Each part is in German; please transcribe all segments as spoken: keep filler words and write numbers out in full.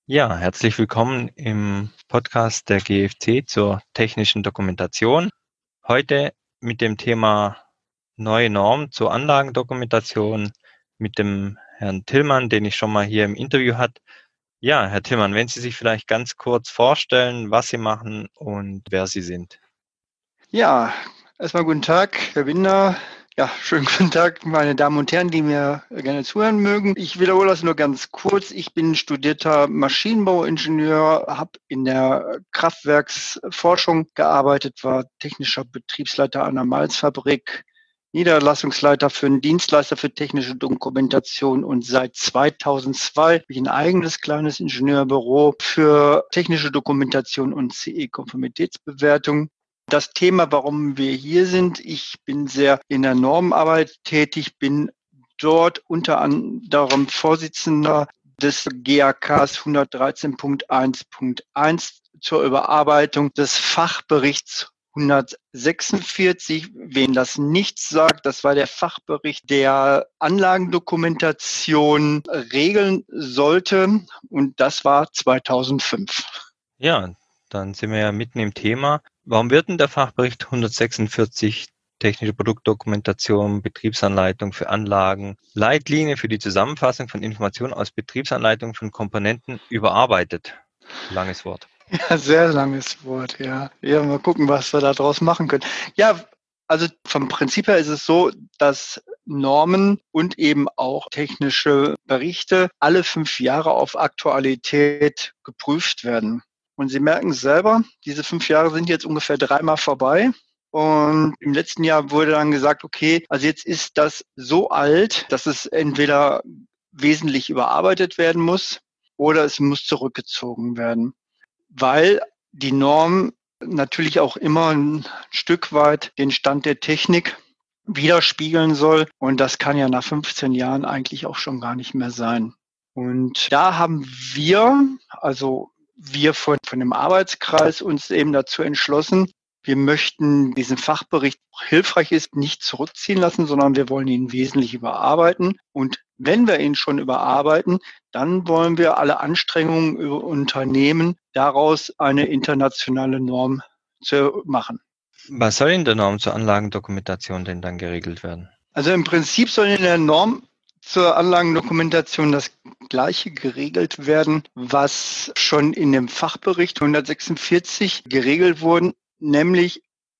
Ja, herzlich willkommen im Podcast der G F C zur technischen Dokumentation. Heute mit dem Thema neue Norm zur Anlagendokumentation mit dem Herrn Tillmann, den ich schon mal hier im Interview hatte. Ja, Herr Tillmann, wenn Sie sich vielleicht ganz kurz vorstellen, was Sie machen und wer Sie sind. Ja, erstmal guten Tag, Herr Binder. Ja, schönen guten Tag, meine Damen und Herren, die mir gerne zuhören mögen. Ich wiederhole das nur ganz kurz. Ich bin studierter Maschinenbauingenieur, habe in der Kraftwerksforschung gearbeitet, war technischer Betriebsleiter einer Malzfabrik, Niederlassungsleiter für einen Dienstleister für technische Dokumentation und seit zweitausendzwei habe ich ein eigenes kleines Ingenieurbüro für technische Dokumentation und C E-Konformitätsbewertung. Das Thema, warum wir hier sind, ich bin sehr in der Normarbeit tätig, bin dort unter anderem Vorsitzender des G A Ks hundertdreizehn Punkt eins Punkt eins zur Überarbeitung des Fachberichts hundertsechsundvierzig. Wen das nichts sagt, das war der Fachbericht, der Anlagendokumentation regeln sollte, und das war zweitausendfünf. Ja, dann sind wir ja mitten im Thema. Warum wird denn der Fachbericht hundertsechsundvierzig technische Produktdokumentation, Betriebsanleitung für Anlagen, Leitlinie für die Zusammenfassung von Informationen aus Betriebsanleitungen von Komponenten überarbeitet? Langes Wort. Ja, sehr langes Wort, ja. Ja, mal gucken, was wir da draus machen können. Ja, also vom Prinzip her ist es so, dass Normen und eben auch technische Berichte alle fünf Jahre auf Aktualität geprüft werden. Und Sie merken es selber, diese fünf Jahre sind jetzt ungefähr dreimal vorbei. Und im letzten Jahr wurde dann gesagt, okay, also jetzt ist das so alt, dass es entweder wesentlich überarbeitet werden muss oder es muss zurückgezogen werden, weil die Norm natürlich auch immer ein Stück weit den Stand der Technik widerspiegeln soll. Und das kann ja nach fünfzehn Jahren eigentlich auch schon gar nicht mehr sein. Und da haben wir, also wir von, von dem Arbeitskreis, uns eben dazu entschlossen, wir möchten diesen Fachbericht, hilfreich ist, nicht zurückziehen lassen, sondern wir wollen ihn wesentlich überarbeiten. Und wenn wir ihn schon überarbeiten, dann wollen wir alle Anstrengungen unternehmen, daraus eine internationale Norm zu machen. Was soll in der Norm zur Anlagendokumentation denn dann geregelt werden? Also im Prinzip soll in der Norm zur Anlagendokumentation das Gleiche geregelt werden, was schon in dem Fachbericht hundertsechsundvierzig geregelt wurde, nämlich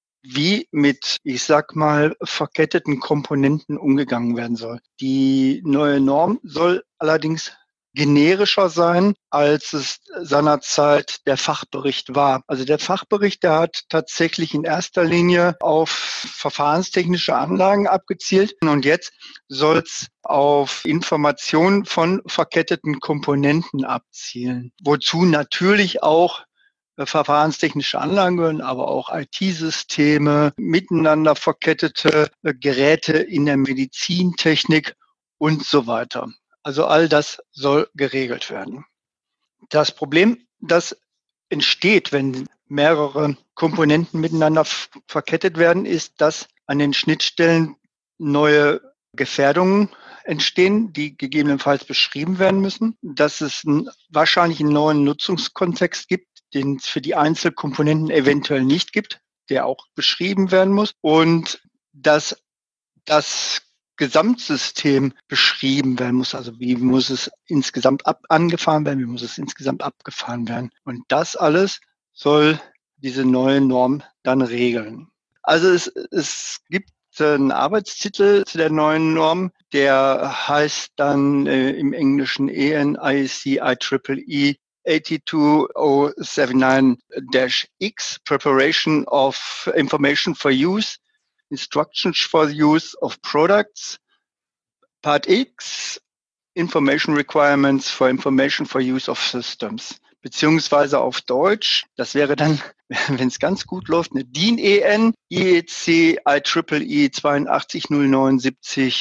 wie mit, ich sag mal, verketteten Komponenten umgegangen werden soll. Die neue Norm soll allerdings generischer sein, als es seinerzeit der Fachbericht war. Also der Fachbericht, der hat tatsächlich in erster Linie auf verfahrenstechnische Anlagen abgezielt, und jetzt soll es auf Informationen von verketteten Komponenten abzielen, wozu natürlich auch verfahrenstechnische Anlagen gehören, aber auch I T-Systeme, miteinander verkettete Geräte in der Medizintechnik und so weiter. Also all das soll geregelt werden. Das Problem, das entsteht, wenn mehrere Komponenten miteinander verkettet werden, ist, dass an den Schnittstellen neue Gefährdungen entstehen, die gegebenenfalls beschrieben werden müssen, dass es einen, wahrscheinlich einen neuen Nutzungskontext gibt, den es für die Einzelkomponenten eventuell nicht gibt, der auch beschrieben werden muss, und dass das Gesamtsystem beschrieben werden muss. Also wie muss es insgesamt ab angefahren werden, wie muss es insgesamt abgefahren werden. Und das alles soll diese neue Norm dann regeln. Also es, es gibt einen Arbeitstitel zu der neuen Norm, der heißt dann äh, im Englischen E N I C I E E acht zwei null sieben neun X, Preparation of Information for Use, Instructions for the Use of Products. Part X, Information Requirements for Information for Use of Systems. Beziehungsweise auf Deutsch, das wäre dann, wenn es ganz gut läuft, eine D I N E N, I E C I E E E acht zwei null neun sieben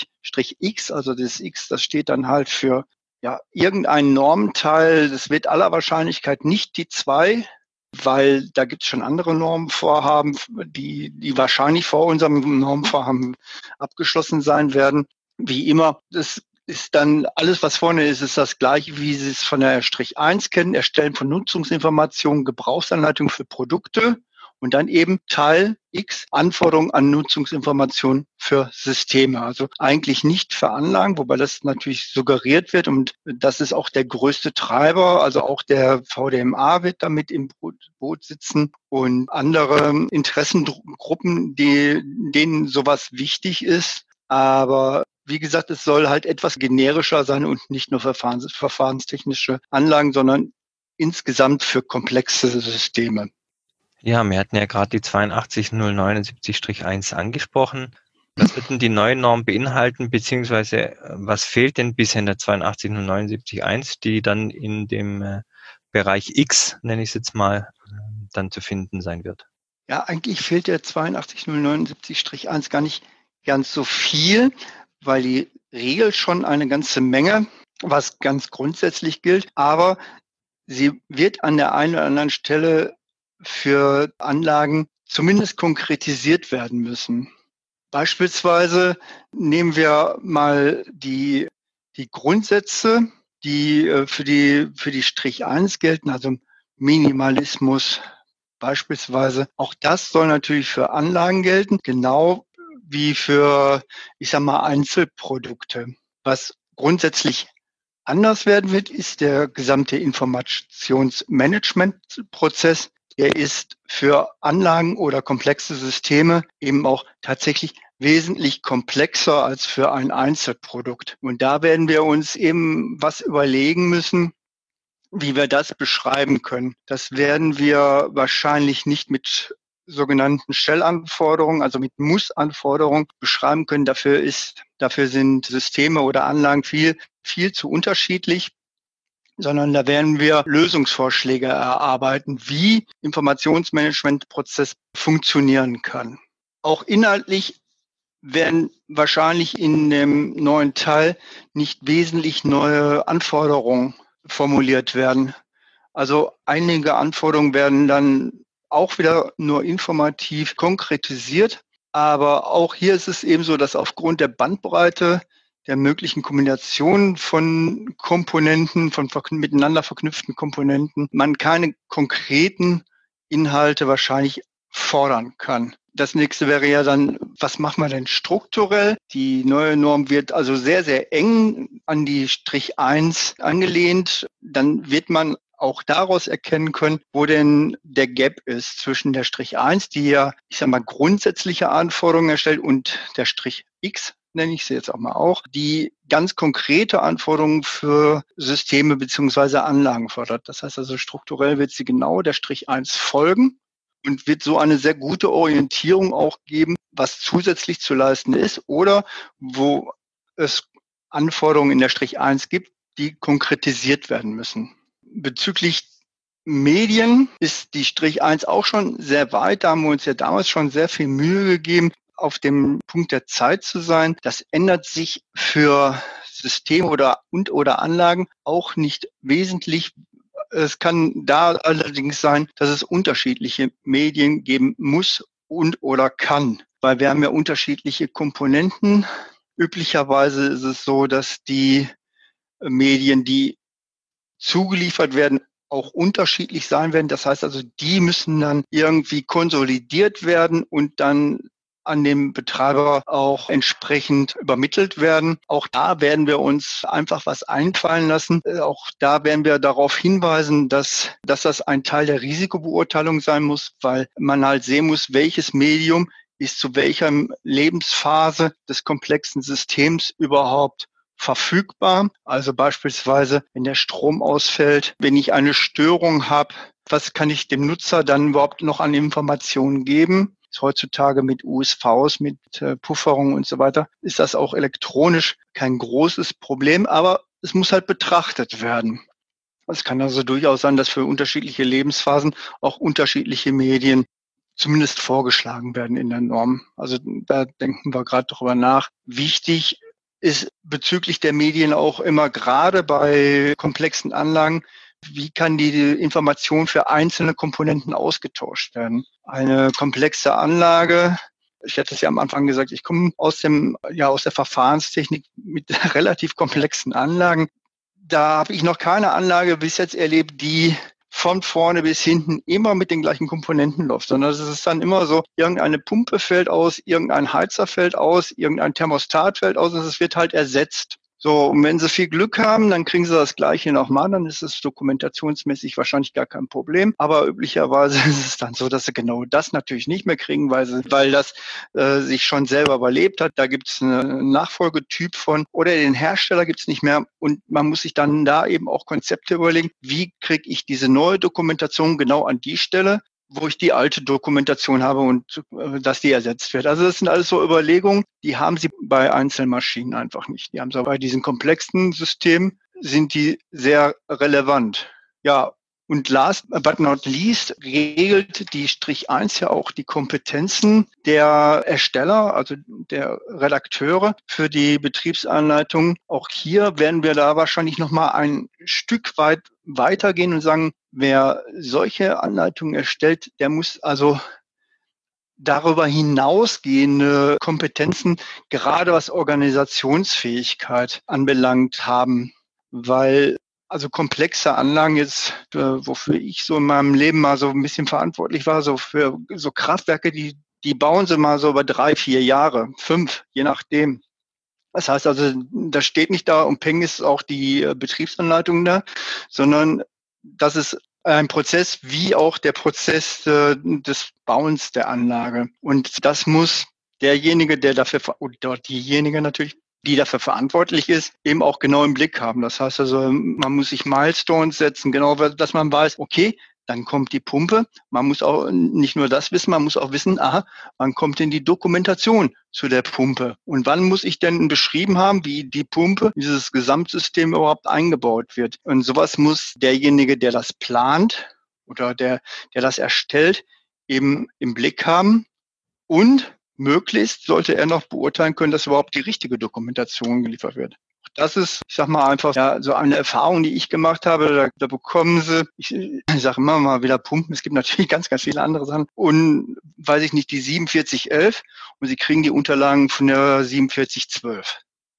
X, also das X, das steht dann halt für ja irgendein Normenteil. Das wird aller Wahrscheinlichkeit nicht die zwei, weil da gibt es schon andere Normenvorhaben, die, die wahrscheinlich vor unserem Normenvorhaben abgeschlossen sein werden. Wie immer, das ist dann alles, was vorne ist, ist das gleiche, wie Sie es von der Strich eins kennen. Erstellen von Nutzungsinformationen, Gebrauchsanleitung für Produkte und dann eben Teil X, Anforderungen an Nutzungsinformationen für Systeme. Also eigentlich nicht für Anlagen, wobei das natürlich suggeriert wird und das ist auch der größte Treiber. Also auch der V D M A wird damit im Boot sitzen und andere Interessengruppen, die, denen sowas wichtig ist. Aber wie gesagt, es soll halt etwas generischer sein und nicht nur verfahrens, verfahrenstechnische Anlagen, sondern insgesamt für komplexe Systeme. Ja, wir hatten ja gerade die zweiundachtzig null neunundsiebzig eins angesprochen. Was wird denn die neue Norm beinhalten, beziehungsweise was fehlt denn bisher in der zweiundachtzig null neunundsiebzig eins, die dann in dem äh, Bereich X, nenne ich es jetzt mal, äh, dann zu finden sein wird? Ja, eigentlich fehlt der zweiundachtzig null neunundsiebzig eins gar nicht ganz so viel, weil die regelt schon eine ganze Menge, was ganz grundsätzlich gilt, aber sie wird an der einen oder anderen Stelle für Anlagen zumindest konkretisiert werden müssen. Beispielsweise nehmen wir mal die, die Grundsätze, die äh, für die, für die Strich eins gelten, also Minimalismus beispielsweise. Auch das soll natürlich für Anlagen gelten, genau wie für, ich sag mal, Einzelprodukte. Was grundsätzlich anders werden wird, ist der gesamte Informationsmanagementprozess. Der ist für Anlagen oder komplexe Systeme eben auch tatsächlich wesentlich komplexer als für ein Einzelprodukt. Und da werden wir uns eben was überlegen müssen, wie wir das beschreiben können. Das werden wir wahrscheinlich nicht mit sogenannten Stellanforderungen, also mit Muss-Anforderungen beschreiben können. Dafür ist, dafür sind Systeme oder Anlagen viel, viel zu unterschiedlich, sondern da werden wir Lösungsvorschläge erarbeiten, wie Informationsmanagementprozess funktionieren kann. Auch inhaltlich werden wahrscheinlich in dem neuen Teil nicht wesentlich neue Anforderungen formuliert werden. Also einige Anforderungen werden dann auch wieder nur informativ konkretisiert. Aber auch hier ist es eben so, dass aufgrund der Bandbreite der möglichen Kombinationen von Komponenten, von miteinander verknüpften Komponenten, man keine konkreten Inhalte wahrscheinlich fordern kann. Das nächste wäre ja dann, was machen wir denn strukturell? Die neue Norm wird also sehr, sehr eng an die Strich eins angelehnt. Dann wird man auch daraus erkennen können, wo denn der Gap ist zwischen der Strich eins, die ja, ich sag mal, grundsätzliche Anforderungen erstellt, und der Strich X, nenne ich sie jetzt auch mal auch, die ganz konkrete Anforderungen für Systeme beziehungsweise Anlagen fordert. Das heißt also, strukturell wird sie genau der Strich eins folgen und wird so eine sehr gute Orientierung auch geben, was zusätzlich zu leisten ist oder wo es Anforderungen in der Strich eins gibt, die konkretisiert werden müssen. Bezüglich Medien ist die Strich eins auch schon sehr weit. Da haben wir uns ja damals schon sehr viel Mühe gegeben, auf dem Punkt der Zeit zu sein. Das ändert sich für Systeme oder und oder Anlagen auch nicht wesentlich. Es kann da allerdings sein, dass es unterschiedliche Medien geben muss und oder kann, weil wir haben ja unterschiedliche Komponenten. Üblicherweise ist es so, dass die Medien, die zugeliefert werden, auch unterschiedlich sein werden. Das heißt also, die müssen dann irgendwie konsolidiert werden und dann an den Betreiber auch entsprechend übermittelt werden. Auch da werden wir uns einfach was einfallen lassen. Auch da werden wir darauf hinweisen, dass, dass das ein Teil der Risikobeurteilung sein muss, weil man halt sehen muss, welches Medium ist zu welcher Lebensphase des komplexen Systems überhaupt verfügbar. Also beispielsweise, wenn der Strom ausfällt, wenn ich eine Störung habe, was kann ich dem Nutzer dann überhaupt noch an Informationen geben? Heutzutage mit U S Vs, mit äh, Pufferung und so weiter, ist das auch elektronisch kein großes Problem, aber es muss halt betrachtet werden. Es kann also durchaus sein, dass für unterschiedliche Lebensphasen auch unterschiedliche Medien zumindest vorgeschlagen werden in der Norm. Also da denken wir gerade drüber nach. Wichtig ist bezüglich der Medien auch immer gerade bei komplexen Anlagen, wie kann die Information für einzelne Komponenten ausgetauscht werden? Eine komplexe Anlage Ich hatte es ja am Anfang gesagt, ich komme aus dem, ja, aus der Verfahrenstechnik mit relativ komplexen Anlagen. Da habe ich noch keine Anlage bis jetzt erlebt, die von vorne bis hinten immer mit den gleichen Komponenten läuft, sondern es ist dann immer so, irgendeine Pumpe fällt aus, irgendein Heizer fällt aus, irgendein Thermostat fällt aus und es wird halt ersetzt. So, und wenn Sie viel Glück haben, dann kriegen Sie das Gleiche nochmal, dann ist es dokumentationsmäßig wahrscheinlich gar kein Problem. Aber üblicherweise ist es dann so, dass Sie genau das natürlich nicht mehr kriegen, weil, sie, weil das äh, sich schon selber überlebt hat. Da gibt es einen Nachfolgetyp von oder den Hersteller gibt es nicht mehr. Und man muss sich dann da eben auch Konzepte überlegen, wie kriege ich diese neue Dokumentation genau an die Stelle, wo ich die alte Dokumentation habe und äh, dass die ersetzt wird. Also das sind alles so Überlegungen, die haben Sie bei Einzelmaschinen einfach nicht. Die haben Sie bei diesen komplexen Systemen, sind die sehr relevant. Ja, und last but not least regelt die Strich eins ja auch die Kompetenzen der Ersteller, also der Redakteure für die Betriebsanleitung. Auch hier werden wir da wahrscheinlich nochmal ein Stück weit weitergehen und sagen, wer solche Anleitungen erstellt, der muss also darüber hinausgehende Kompetenzen, gerade was Organisationsfähigkeit anbelangt, haben, weil also komplexe Anlagen jetzt, äh, wofür ich so in meinem Leben mal so ein bisschen verantwortlich war, so für so Kraftwerke, die die bauen sie mal so über drei, vier Jahre, fünf, je nachdem. Das heißt also, das steht nicht da und peng ist auch die äh, Betriebsanleitung da, sondern das ist ein Prozess wie auch der Prozess äh, des Bauens der Anlage. Und das muss derjenige, der dafür, oder diejenige natürlich, die dafür verantwortlich ist, eben auch genau im Blick haben. Das heißt also, man muss sich Milestones setzen, genau, dass man weiß, okay, dann kommt die Pumpe. Man muss auch nicht nur das wissen, man muss auch wissen, aha, wann kommt denn die Dokumentation zu der Pumpe? Und wann muss ich denn beschrieben haben, wie die Pumpe, dieses Gesamtsystem überhaupt eingebaut wird? Und sowas muss derjenige, der das plant oder der, der das erstellt, eben im Blick haben. Und möglichst sollte er noch beurteilen können, dass überhaupt die richtige Dokumentation geliefert wird. Das ist, ich sag mal einfach, ja, so eine Erfahrung, die ich gemacht habe. Da, da bekommen sie, ich, ich sage immer mal wieder Pumpen. Es gibt natürlich ganz, ganz viele andere Sachen. Und weiß ich nicht, die siebenundvierzig elf und sie kriegen die Unterlagen von der siebenundvierzig zwölf.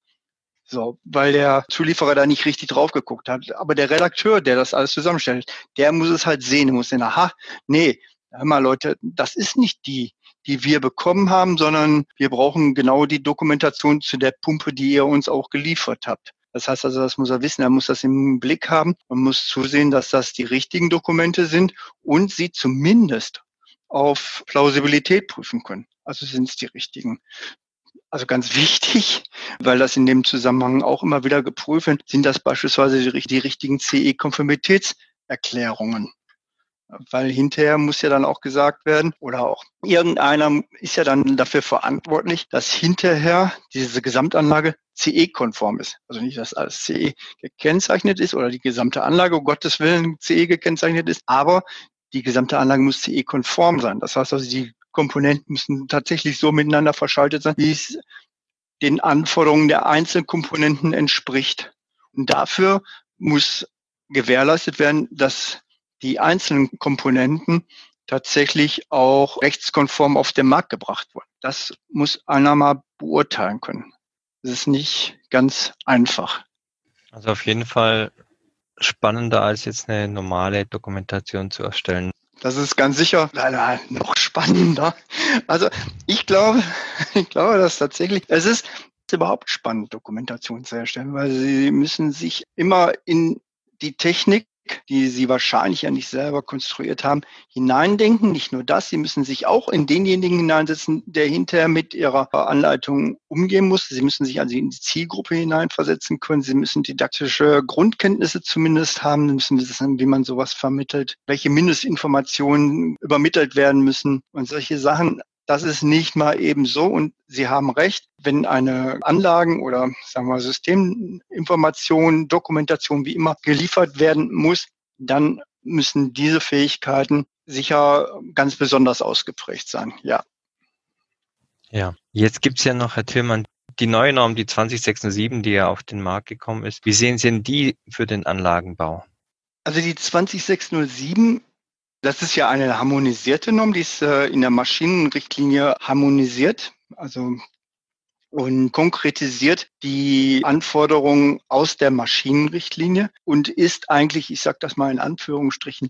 So, weil der Zulieferer da nicht richtig drauf geguckt hat. Aber der Redakteur, der das alles zusammenstellt, der muss es halt sehen. Der muss sehen, aha, nee, hör mal Leute, das ist nicht die, die wir bekommen haben, sondern wir brauchen genau die Dokumentation zu der Pumpe, die ihr uns auch geliefert habt. Das heißt also, das muss er wissen, er muss das im Blick haben. Man muss zusehen, dass das die richtigen Dokumente sind und sie zumindest auf Plausibilität prüfen können. Also sind es die richtigen. Also ganz wichtig, weil das in dem Zusammenhang auch immer wieder geprüft wird, sind das beispielsweise die, die richtigen C E-Konformitätserklärungen. Weil hinterher muss ja dann auch gesagt werden, oder auch irgendeiner ist ja dann dafür verantwortlich, dass hinterher diese Gesamtanlage C E-konform ist. Also nicht, dass alles C E gekennzeichnet ist oder die gesamte Anlage, um Gottes Willen, C E gekennzeichnet ist, aber die gesamte Anlage muss C E-konform sein. Das heißt also, die Komponenten müssen tatsächlich so miteinander verschaltet sein, wie es den Anforderungen der einzelnen Komponenten entspricht. Und dafür muss gewährleistet werden, dass die einzelnen Komponenten tatsächlich auch rechtskonform auf den Markt gebracht wurden. Das muss einer mal beurteilen können. Das ist nicht ganz einfach. Also auf jeden Fall spannender als jetzt eine normale Dokumentation zu erstellen. Das ist ganz sicher leider noch spannender. Also ich glaube, ich glaube, dass tatsächlich, es ist überhaupt spannend, Dokumentation zu erstellen, weil Sie müssen sich immer in die Technik, die Sie wahrscheinlich ja nicht selber konstruiert haben, hineindenken. Nicht nur das, Sie müssen sich auch in denjenigen hineinsetzen, der hinterher mit Ihrer Anleitung umgehen muss. Sie müssen sich also in die Zielgruppe hineinversetzen können. Sie müssen didaktische Grundkenntnisse zumindest haben. Sie müssen wissen, wie man sowas vermittelt, welche Mindestinformationen übermittelt werden müssen und solche Sachen. Das ist nicht mal eben so und Sie haben recht, wenn eine Anlagen- oder sagen wir Systeminformation, Dokumentation, wie immer geliefert werden muss, dann müssen diese Fähigkeiten sicher ganz besonders ausgeprägt sein, ja. Ja, jetzt gibt's ja noch, Herr Tillmann, die neue Norm, die zwanzig sechshundertsieben, die ja auf den Markt gekommen ist. Wie sehen Sie denn die für den Anlagenbau? Also die zwanzig sechshundertsieben, Das ist ja eine harmonisierte Norm, die ist äh, in der Maschinenrichtlinie harmonisiert, also und konkretisiert die Anforderungen aus der Maschinenrichtlinie und ist eigentlich, ich sage das mal in Anführungsstrichen,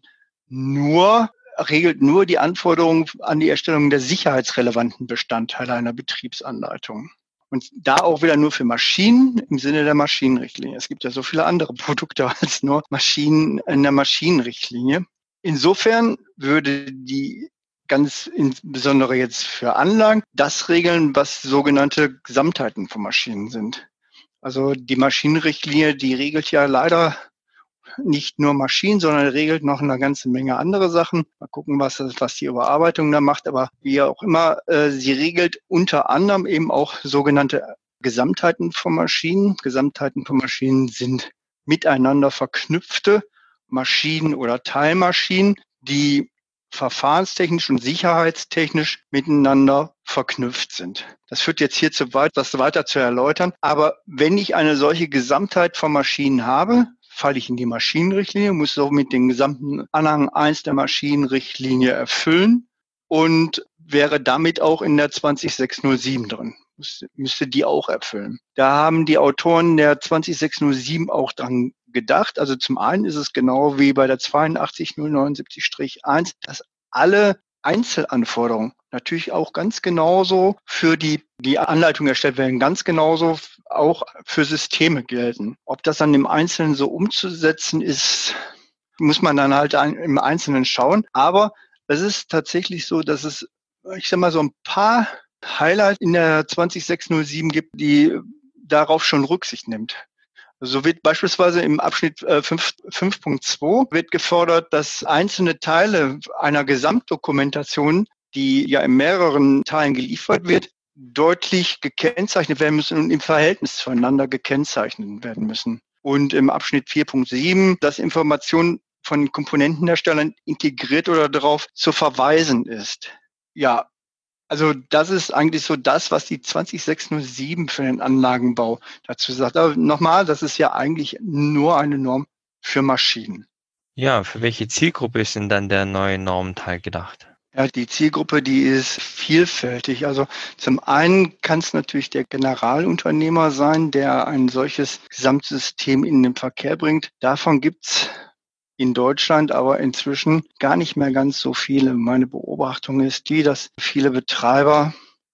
nur regelt nur die Anforderungen an die Erstellung der sicherheitsrelevanten Bestandteile einer Betriebsanleitung. Und da auch wieder nur für Maschinen im Sinne der Maschinenrichtlinie. Es gibt ja so viele andere Produkte als nur Maschinen in der Maschinenrichtlinie. Insofern würde die ganz insbesondere jetzt für Anlagen das regeln, was sogenannte Gesamtheiten von Maschinen sind. Also die Maschinenrichtlinie, die regelt ja leider nicht nur Maschinen, sondern regelt noch eine ganze Menge andere Sachen. Mal gucken, was, was die Überarbeitung da macht. Aber wie auch immer, äh, sie regelt unter anderem eben auch sogenannte Gesamtheiten von Maschinen. Gesamtheiten von Maschinen sind miteinander verknüpfte Maschinen oder Teilmaschinen, die verfahrenstechnisch und sicherheitstechnisch miteinander verknüpft sind. Das führt jetzt hier zu weit, das weiter zu erläutern. Aber wenn ich eine solche Gesamtheit von Maschinen habe, falle ich in die Maschinenrichtlinie, muss somit den gesamten Anhang eins der Maschinenrichtlinie erfüllen und wäre damit auch in der zwanzig sechs null sieben drin. Müsste, müsste die auch erfüllen. Da haben die Autoren der zwanzig sechs null sieben auch dran gedacht. Also zum einen ist es genau wie bei der zweiundachtzig null neunundsiebzig eins, dass alle Einzelanforderungen natürlich auch ganz genauso für die, die Anleitung erstellt werden, ganz genauso auch für Systeme gelten. Ob das dann im Einzelnen so umzusetzen ist, muss man dann halt im Einzelnen schauen. Aber es ist tatsächlich so, dass es, ich sag mal, so ein paar Highlights in der zwanzig sechs null sieben gibt, die darauf schon Rücksicht nimmt. So wird beispielsweise im Abschnitt äh, fünf Punkt zwei wird gefordert, dass einzelne Teile einer Gesamtdokumentation, die ja in mehreren Teilen geliefert wird, deutlich gekennzeichnet werden müssen und im Verhältnis zueinander gekennzeichnet werden müssen. Und im Abschnitt vier Punkt sieben, dass Informationen von Komponentenherstellern integriert oder darauf zu verweisen ist. Ja, also das ist eigentlich so das, was die zwanzig sechs null sieben für den Anlagenbau dazu sagt. Aber nochmal, das ist ja eigentlich nur eine Norm für Maschinen. Ja, für welche Zielgruppe ist denn dann der neue Normenteil gedacht? Ja, die Zielgruppe, die ist vielfältig. Also zum einen kann es natürlich der Generalunternehmer sein, der ein solches Gesamtsystem in den Verkehr bringt. Davon gibt's in Deutschland aber inzwischen gar nicht mehr ganz so viele. Meine Beobachtung ist die, dass viele Betreiber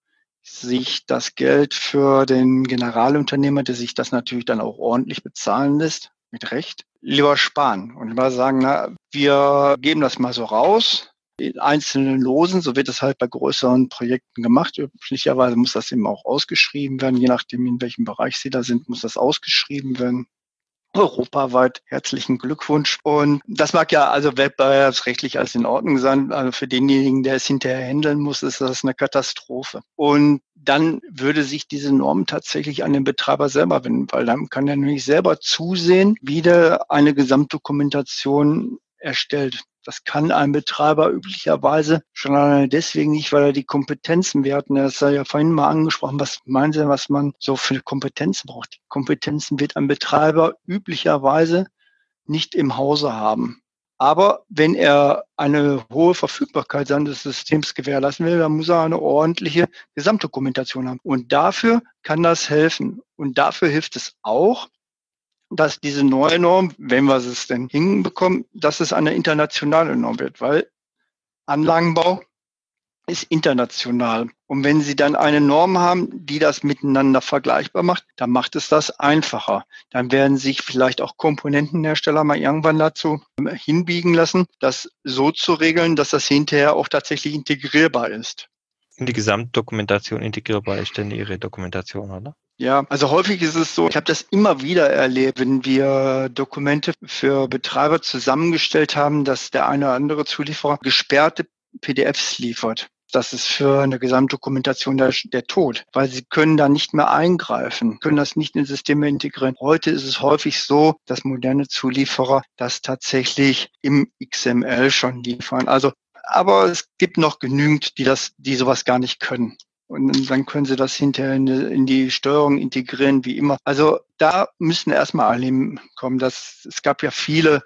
sich das Geld für den Generalunternehmer, der sich das natürlich dann auch ordentlich bezahlen lässt, mit Recht, lieber sparen und lieber sagen, na, wir geben das mal so raus, in einzelnen Losen, so wird es halt bei größeren Projekten gemacht. Üblicherweise muss das eben auch ausgeschrieben werden, je nachdem, in welchem Bereich Sie da sind, muss das ausgeschrieben werden. Europaweit herzlichen Glückwunsch. Und das mag ja also wettbewerbsrechtlich alles in Ordnung sein. Also für denjenigen, der es hinterher handeln muss, ist das eine Katastrophe. Und dann würde sich diese Norm tatsächlich an den Betreiber selber wenden, weil dann kann er nämlich selber zusehen, wie der eine Gesamtdokumentation erstellt. Das kann ein Betreiber üblicherweise schon alleine deswegen nicht, weil er die Kompetenzen, wir hatten das ja vorhin mal angesprochen, was meinen Sie, was man so für Kompetenzen braucht? Die Kompetenzen wird ein Betreiber üblicherweise nicht im Hause haben. Aber wenn er eine hohe Verfügbarkeit seines Systems gewährleisten will, dann muss er eine ordentliche Gesamtdokumentation haben. Und dafür kann das helfen. Und dafür hilft es auch, dass diese neue Norm, wenn wir es denn hinbekommen, dass es eine internationale Norm wird, weil Anlagenbau ist international. Und wenn Sie dann eine Norm haben, die das miteinander vergleichbar macht, dann macht es das einfacher. Dann werden sich vielleicht auch Komponentenhersteller mal irgendwann dazu hinbiegen lassen, das so zu regeln, dass das hinterher auch tatsächlich integrierbar ist. In die Gesamtdokumentation integrierbar ist denn Ihre Dokumentation, oder? Ja, also häufig ist es so, ich habe das immer wieder erlebt, wenn wir Dokumente für Betreiber zusammengestellt haben, dass der eine oder andere Zulieferer gesperrte P D Fs liefert. Das ist für eine Gesamtdokumentation der, der Tod, weil sie können da nicht mehr eingreifen, können das nicht in Systeme integrieren. Heute ist es häufig so, dass moderne Zulieferer das tatsächlich im X M L schon liefern. Also, aber es gibt noch genügend, die das, die sowas gar nicht können. Und dann können Sie das hinterher in die, in die Steuerung integrieren, wie immer. Also da müssen erstmal alle kommen. Das, es gab ja viele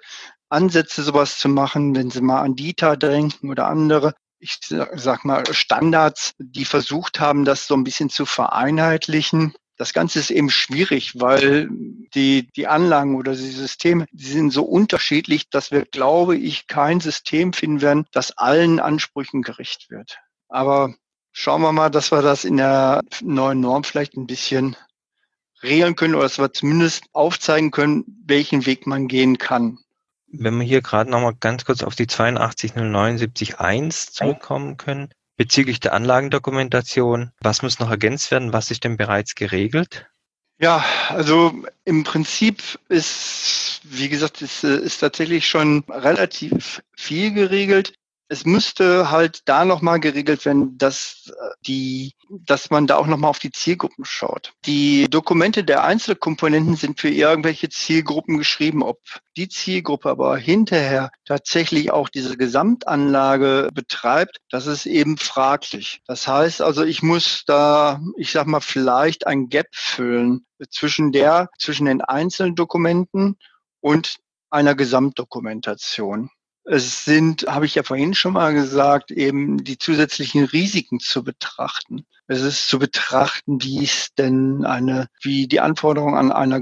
Ansätze, sowas zu machen, wenn Sie mal an D I T A denken oder andere, ich sag mal Standards, die versucht haben, das so ein bisschen zu vereinheitlichen. Das Ganze ist eben schwierig, weil die, die Anlagen oder die Systeme, die sind so unterschiedlich, dass wir, glaube ich, kein System finden werden, das allen Ansprüchen gerecht wird. Aber schauen wir mal, dass wir das in der neuen Norm vielleicht ein bisschen regeln können oder dass wir zumindest aufzeigen können, welchen Weg man gehen kann. Wenn wir hier gerade nochmal ganz kurz auf die zweiundachtzig null neunundsiebzig eins zurückkommen können, bezüglich der Anlagendokumentation, was muss noch ergänzt werden? Was ist denn bereits geregelt? Ja, also im Prinzip ist, wie gesagt, ist, ist tatsächlich schon relativ viel geregelt. Es müsste halt da nochmal geregelt werden, dass die, dass man da auch nochmal auf die Zielgruppen schaut. Die Dokumente der Einzelkomponenten sind für irgendwelche Zielgruppen geschrieben. Ob die Zielgruppe aber hinterher tatsächlich auch diese Gesamtanlage betreibt, das ist eben fraglich. Das heißt also, ich muss da, ich sag mal, vielleicht ein Gap füllen zwischen der, zwischen den einzelnen Dokumenten und einer Gesamtdokumentation. Es sind, habe ich ja vorhin schon mal gesagt, eben die zusätzlichen Risiken zu betrachten. Es ist zu betrachten, wie es denn eine, wie die Anforderungen an einer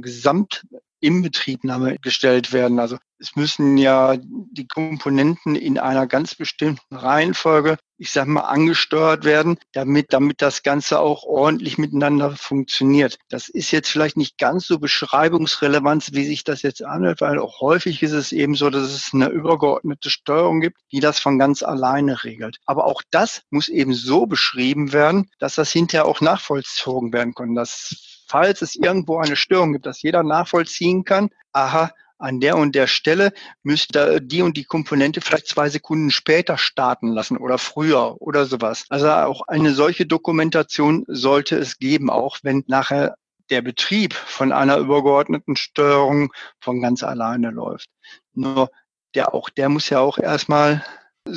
Gesamtinbetriebnahme gestellt werden. Also es müssen ja die Komponenten in einer ganz bestimmten Reihenfolge, ich sage mal, angesteuert werden, damit, damit das Ganze auch ordentlich miteinander funktioniert. Das ist jetzt vielleicht nicht ganz so beschreibungsrelevant, wie sich das jetzt anhört, weil auch häufig ist es eben so, dass es eine übergeordnete Steuerung gibt, die das von ganz alleine regelt. Aber auch das muss eben so beschrieben werden, dass das hinterher auch nachvollzogen werden kann, dass falls es irgendwo eine Störung gibt, dass jeder nachvollziehen kann, aha, an der und der Stelle müsste die und die Komponente vielleicht zwei Sekunden später starten lassen oder früher oder sowas. Also auch eine solche Dokumentation sollte es geben, auch wenn nachher der Betrieb von einer übergeordneten Steuerung von ganz alleine läuft. Nur der auch, der muss ja auch erstmal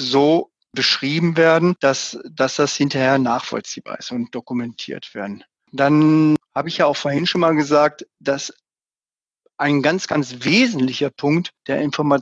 so beschrieben werden, dass, dass das hinterher nachvollziehbar ist und dokumentiert werden. Dann habe ich ja auch vorhin schon mal gesagt, dass ein ganz, ganz wesentlicher Punkt der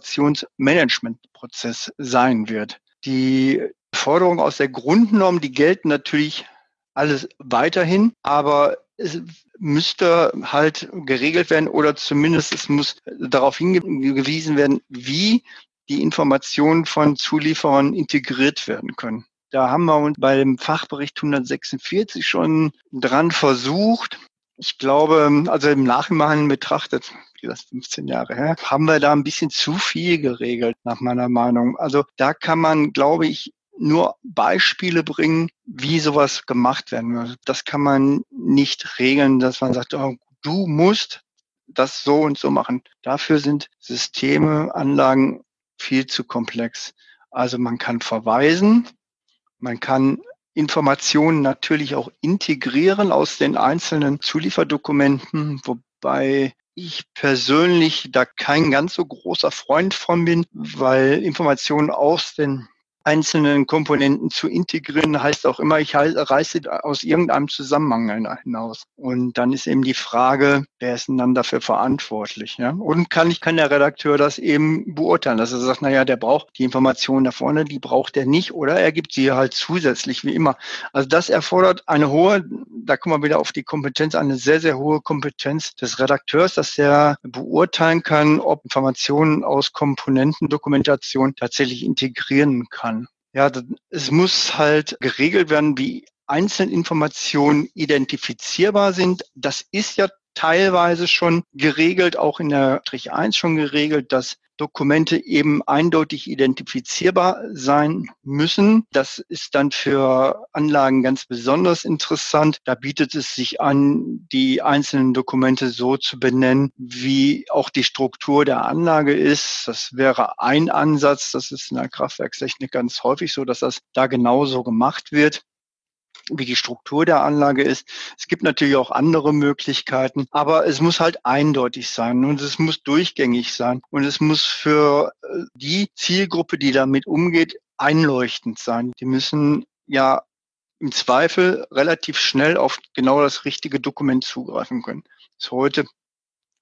Informationsmanagementprozess sein wird. Die Forderungen aus der Grundnorm, die gelten natürlich alles weiterhin, aber es müsste halt geregelt werden oder zumindest es muss darauf hingewiesen werden, wie die Informationen von Zulieferern integriert werden können. Da haben wir uns bei dem Fachbericht hundertsechsundvierzig schon dran versucht. Ich glaube, also im Nachhinein betrachtet, wie das fünfzehn Jahre her, haben wir da ein bisschen zu viel geregelt, nach meiner Meinung. Also da kann man, glaube ich, nur Beispiele bringen, wie sowas gemacht werden muss. Das kann man nicht regeln, dass man sagt, oh, du musst das so und so machen. Dafür sind Systeme, Anlagen viel zu komplex. Also man kann verweisen, man kann Informationen natürlich auch integrieren aus den einzelnen Zulieferdokumenten, wobei ich persönlich da kein ganz so großer Freund von bin, weil Informationen aus den einzelnen Komponenten zu integrieren, heißt auch immer, ich reiße aus irgendeinem Zusammenhang hinaus. Und dann ist eben die Frage, wer ist denn dann dafür verantwortlich? Ja? Und kann ich, kann der Redakteur das eben beurteilen, dass er sagt, naja, der braucht die Informationen da vorne, die braucht er nicht, oder er gibt sie halt zusätzlich, wie immer. Also das erfordert eine hohe, da kommen wir wieder auf die Kompetenz, eine sehr, sehr hohe Kompetenz des Redakteurs, dass er beurteilen kann, ob Informationen aus Komponentendokumentation tatsächlich integrieren kann. Ja, es muss halt geregelt werden, wie Einzelinformationen identifizierbar sind. Das ist ja teilweise schon geregelt, auch in der Strich eins schon geregelt, dass Dokumente eben eindeutig identifizierbar sein müssen. Das ist dann für Anlagen ganz besonders interessant. Da bietet es sich an, die einzelnen Dokumente so zu benennen, wie auch die Struktur der Anlage ist. Das wäre ein Ansatz. Das ist in der Kraftwerkstechnik ganz häufig so, dass das da genauso gemacht wird, wie die Struktur der Anlage ist. Es gibt natürlich auch andere Möglichkeiten, aber es muss halt eindeutig sein und es muss durchgängig sein und es muss für die Zielgruppe, die damit umgeht, einleuchtend sein. Die müssen ja im Zweifel relativ schnell auf genau das richtige Dokument zugreifen können. Das ist heute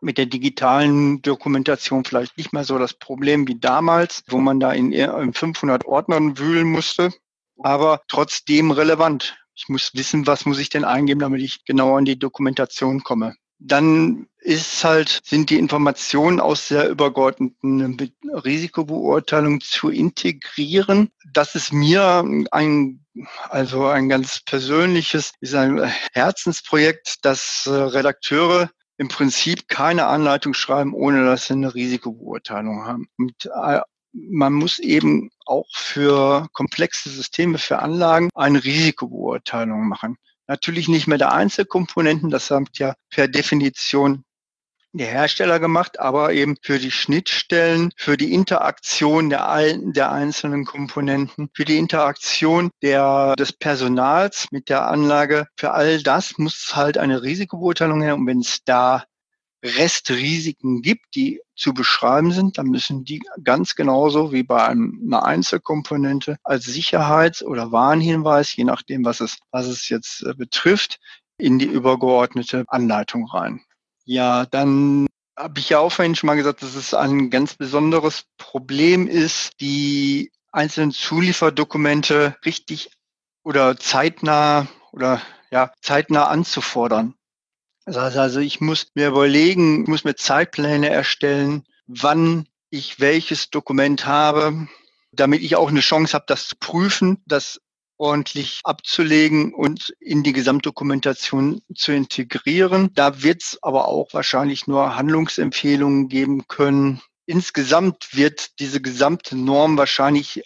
mit der digitalen Dokumentation vielleicht nicht mehr so das Problem wie damals, wo man da in, in fünfhundert Ordnern wühlen musste, aber trotzdem relevant. Ich muss wissen, was muss ich denn eingeben, damit ich genau an die Dokumentation komme. Dann ist halt, sind die Informationen aus der übergeordneten Risikobeurteilung zu integrieren. Das ist mir ein, also ein ganz persönliches, ist ein Herzensprojekt, dass Redakteure im Prinzip keine Anleitung schreiben, ohne dass sie eine Risikobeurteilung haben. Und man muss eben auch für komplexe Systeme, für Anlagen eine Risikobeurteilung machen. Natürlich nicht mehr der Einzelkomponenten, das hat ja per Definition der Hersteller gemacht, aber eben für die Schnittstellen, für die Interaktion der, der einzelnen Komponenten, für die Interaktion der, des Personals mit der Anlage. Für all das muss halt eine Risikobeurteilung her. Und wenn es da Restrisiken gibt, die zu beschreiben sind, dann müssen die ganz genauso wie bei einem, einer Einzelkomponente als Sicherheits- oder Warnhinweis, je nachdem, was es, was es jetzt äh, betrifft, in die übergeordnete Anleitung rein. Ja, dann habe ich ja auch vorhin schon mal gesagt, dass es ein ganz besonderes Problem ist, die einzelnen Zulieferdokumente richtig oder zeitnah oder ja zeitnah anzufordern. Das heißt also, ich muss mir überlegen, ich muss mir Zeitpläne erstellen, wann ich welches Dokument habe, damit ich auch eine Chance habe, das zu prüfen, das ordentlich abzulegen und in die Gesamtdokumentation zu integrieren. Da wird es aber auch wahrscheinlich nur Handlungsempfehlungen geben können. Insgesamt wird diese gesamte Norm wahrscheinlich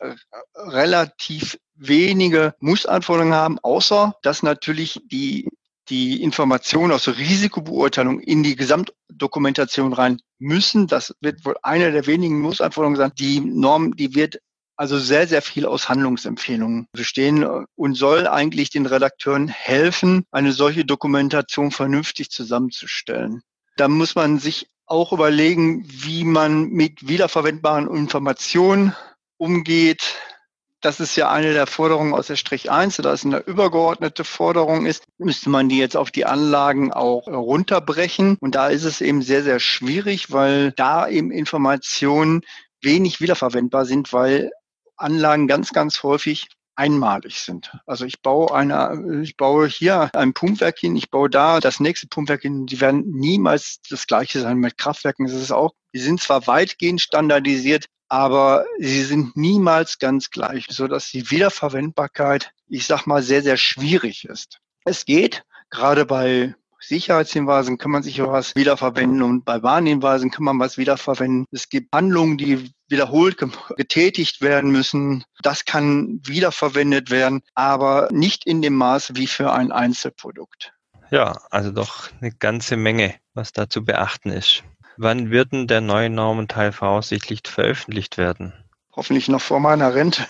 relativ wenige Mussanforderungen haben, außer dass natürlich die die Informationen aus der Risikobeurteilung in die Gesamtdokumentation rein müssen. Das wird wohl eine der wenigen Mussanforderungen sein. Die Norm, die wird also sehr, sehr viel aus Handlungsempfehlungen bestehen und soll eigentlich den Redakteuren helfen, eine solche Dokumentation vernünftig zusammenzustellen. Da muss man sich auch überlegen, wie man mit wiederverwendbaren Informationen umgeht. Das ist ja eine der Forderungen aus der Strich eins, da es eine übergeordnete Forderung ist, müsste man die jetzt auf die Anlagen auch runterbrechen. Und da ist es eben sehr, sehr schwierig, weil da eben Informationen wenig wiederverwendbar sind, weil Anlagen ganz, ganz häufig einmalig sind. Also ich baue eine, ich baue hier ein Pumpwerk hin, ich baue da das nächste Pumpwerk hin, die werden niemals das Gleiche sein mit Kraftwerken. Das ist auch, die sind zwar weitgehend standardisiert, aber sie sind niemals ganz gleich, sodass die Wiederverwendbarkeit, ich sag mal, sehr, sehr schwierig ist. Es geht, gerade bei Sicherheitshinweisen kann man sich was wiederverwenden und bei Warnhinweisen kann man was wiederverwenden. Es gibt Handlungen, die wiederholt getätigt werden müssen. Das kann wiederverwendet werden, aber nicht in dem Maß wie für ein Einzelprodukt. Ja, also doch eine ganze Menge, was da zu beachten ist. Wann wird denn der neue Normenteil voraussichtlich veröffentlicht werden? Hoffentlich noch vor meiner Rente.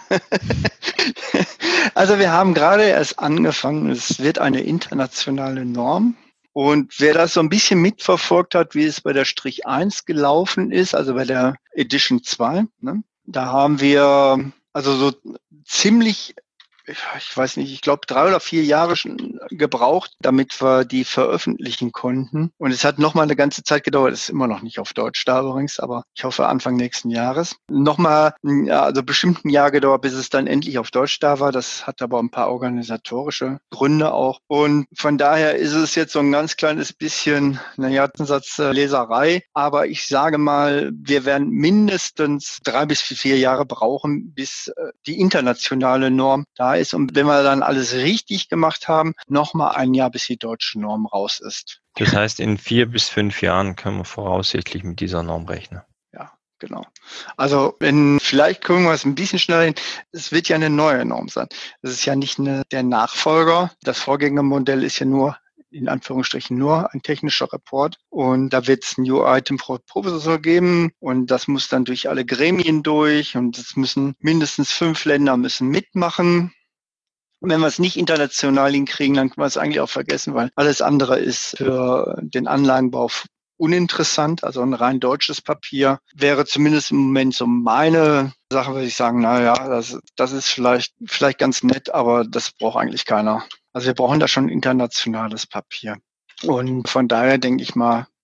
Also wir haben gerade erst angefangen. Es wird eine internationale Norm. Und wer das so ein bisschen mitverfolgt hat, wie es bei der Strich eins gelaufen ist, also bei der Edition zwei, ne, da haben wir also so ziemlich, ich weiß nicht, ich glaube drei oder vier Jahre schon gebraucht, damit wir die veröffentlichen konnten. Und es hat nochmal eine ganze Zeit gedauert. Es ist immer noch nicht auf Deutsch da übrigens, aber ich hoffe Anfang nächsten Jahres. Nochmal, ja, also bestimmt ein Jahr gedauert, bis es dann endlich auf Deutsch da war. Das hat aber ein paar organisatorische Gründe auch. Und von daher ist es jetzt so ein ganz kleines bisschen, naja, Satz Leserei. Aber ich sage mal, wir werden mindestens drei bis vier Jahre brauchen, bis die internationale Norm da ist. Und wenn wir dann alles richtig gemacht haben, noch mal ein Jahr, bis die deutsche Norm raus ist. Das heißt, in vier bis fünf Jahren können wir voraussichtlich mit dieser Norm rechnen. Ja, genau. Also wenn vielleicht können wir es ein bisschen schneller hin. Es wird ja eine neue Norm sein. Es ist ja nicht eine, der Nachfolger. Das Vorgängermodell ist ja nur in Anführungsstrichen nur ein technischer Report. Und da wird es ein New Item for Professor geben und das muss dann durch alle Gremien durch und es müssen mindestens fünf Länder müssen mitmachen. Und wenn wir es nicht international hinkriegen, dann können wir es eigentlich auch vergessen, weil alles andere ist für den Anlagenbau uninteressant. Also ein rein deutsches Papier wäre zumindest im Moment so meine Sache, würde ich sagen, na ja, das, das ist vielleicht, vielleicht ganz nett, aber das braucht eigentlich keiner. Also wir brauchen da schon internationales Papier. Und von daher denke ich mal, ja,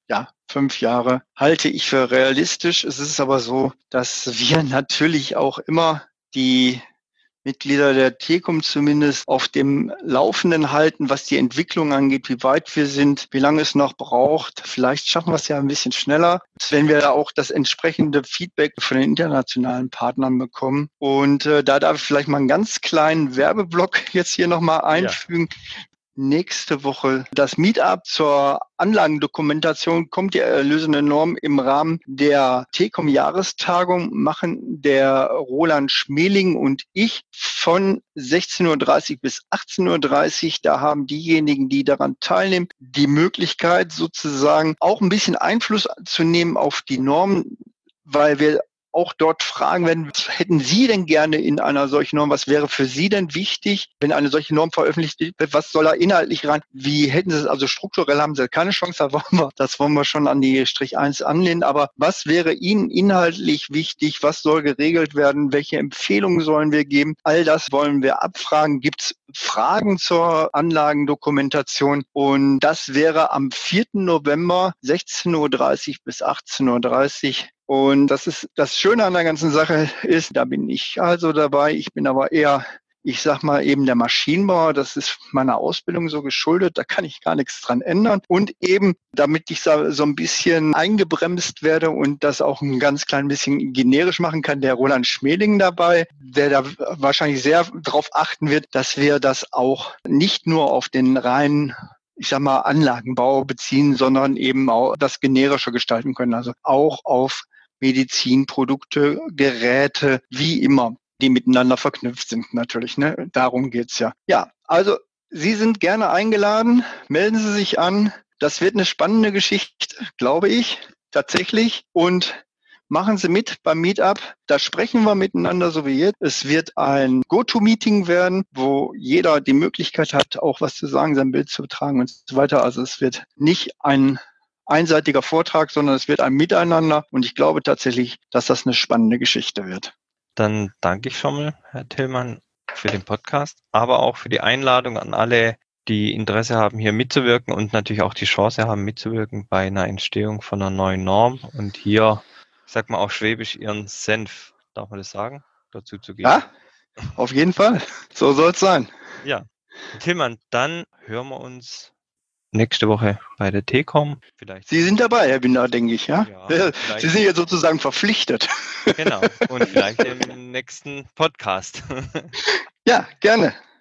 fünf Jahre halte ich für realistisch. Es ist aber so, dass wir natürlich auch immer die Mitglieder der T E C O M zumindest auf dem Laufenden halten, was die Entwicklung angeht, wie weit wir sind, wie lange es noch braucht. Vielleicht schaffen wir es ja ein bisschen schneller, wenn wir da auch das entsprechende Feedback von den internationalen Partnern bekommen. Und äh, da darf ich vielleicht mal einen ganz kleinen Werbeblock jetzt hier nochmal einfügen. Ja. Nächste Woche das Meetup zur Anlagendokumentation kommt die erlösende Norm im Rahmen der T E C O M-Jahrestagung, machen der Roland Schmeling und ich von sechzehn Uhr dreißig bis achtzehn Uhr dreißig. Da haben diejenigen, die daran teilnehmen, die Möglichkeit sozusagen auch ein bisschen Einfluss zu nehmen auf die Norm, weil wir auch dort fragen werden, was hätten Sie denn gerne in einer solchen Norm? Was wäre für Sie denn wichtig, wenn eine solche Norm veröffentlicht wird? Was soll da inhaltlich rein? Wie hätten Sie es? Also strukturell haben Sie keine Chance, da wollen wir, das wollen wir schon an die Strich eins anlehnen. Aber was wäre Ihnen inhaltlich wichtig? Was soll geregelt werden? Welche Empfehlungen sollen wir geben? All das wollen wir abfragen. Gibt es Fragen zur Anlagendokumentation? Und das wäre am vierten November, sechzehn Uhr dreißig bis achtzehn Uhr dreißig. Und das ist das Schöne an der ganzen Sache ist, da bin ich also dabei. Ich bin aber eher, ich sag mal eben der Maschinenbauer. Das ist meiner Ausbildung so geschuldet. Da kann ich gar nichts dran ändern. Und eben, damit ich so ein bisschen eingebremst werde und das auch ein ganz klein bisschen generisch machen kann, der Roland Schmeling dabei, der da wahrscheinlich sehr darauf achten wird, dass wir das auch nicht nur auf den reinen, ich sag mal, Anlagenbau beziehen, sondern eben auch das generische gestalten können. Also auch auf Medizinprodukte, Geräte, wie immer, die miteinander verknüpft sind natürlich. Ne? Darum geht's ja. Ja, also Sie sind gerne eingeladen. Melden Sie sich an. Das wird eine spannende Geschichte, glaube ich, tatsächlich. Und machen Sie mit beim Meetup. Da sprechen wir miteinander, so wie jetzt. Es wird ein Go-To-Meeting werden, wo jeder die Möglichkeit hat, auch was zu sagen, sein Bild zu tragen und so weiter. Also es wird nicht ein einseitiger Vortrag, sondern es wird ein Miteinander. Und ich glaube tatsächlich, dass das eine spannende Geschichte wird. Dann danke ich schon mal, Herr Tillmann, für den Podcast, aber auch für die Einladung an alle, die Interesse haben, hier mitzuwirken und natürlich auch die Chance haben, mitzuwirken bei einer Entstehung von einer neuen Norm und hier, ich sag mal auch schwäbisch, ihren Senf, darf man das sagen, dazu zu geben. Ja, auf jeden Fall. So soll es sein. Ja, Tillmann, dann hören wir uns nächste Woche bei der T E C O M. Vielleicht. Sie sind dabei, Herr Binder, denke ich, ja? ja Sie sind jetzt sozusagen verpflichtet. Genau, und vielleicht im nächsten Podcast. Ja, gerne.